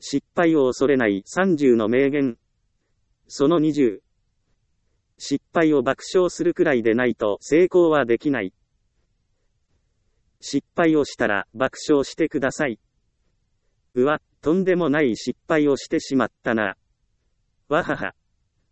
失敗を恐れない30の名言。その20。失敗を爆笑するくらいでないと成功はできない。失敗をしたら爆笑してください。うわ、とんでもない失敗をしてしまったな。わはは。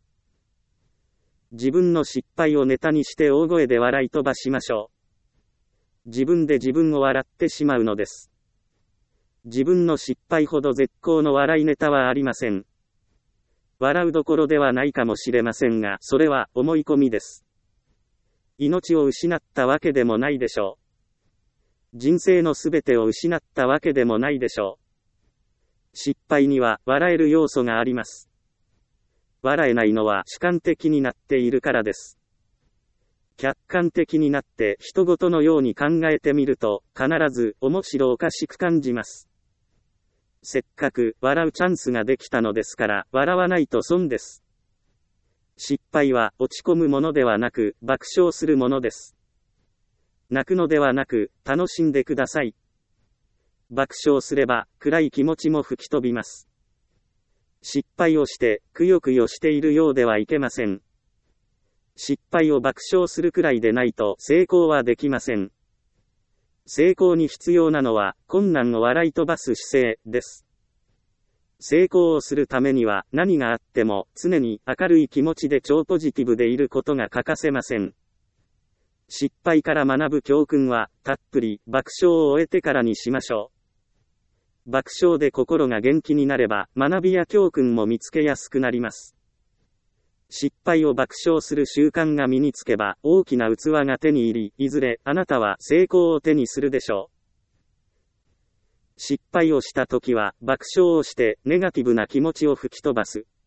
自分の失敗をネタにして大声で笑い飛ばしましょう。自分で自分を笑ってしまうのです。自分の失敗ほど絶好の笑いネタはありません。笑うどころではないかもしれませんが、それは思い込みです。命を失ったわけでもないでしょう。人生のすべてを失ったわけでもないでしょう。失敗には笑える要素があります。笑えないのは主観的になっているからです。客観的になって人事のように考えてみると、必ず面白おかしく感じます。せっかく笑うチャンスができたのですから、笑わないと損です。失敗は落ち込むものではなく、爆笑するものです。泣くのではなく、楽しんでください。爆笑すれば、暗い気持ちも吹き飛びます。失敗をして、くよくよしているようではいけません。失敗を爆笑するくらいでないと成功はできません。成功に必要なのは、困難を笑い飛ばす姿勢です。成功をするためには、何があっても、常に明るい気持ちで超ポジティブでいることが欠かせません。失敗から学ぶ教訓は、たっぷり爆笑を終えてからにしましょう。爆笑で心が元気になれば、学びや教訓も見つけやすくなります。失敗を爆笑する習慣が身につけば、大きな器が手に入り、いずれあなたは成功を手にするでしょう。失敗をしたときは、爆笑をして、ネガティブな気持ちを吹き飛ばす。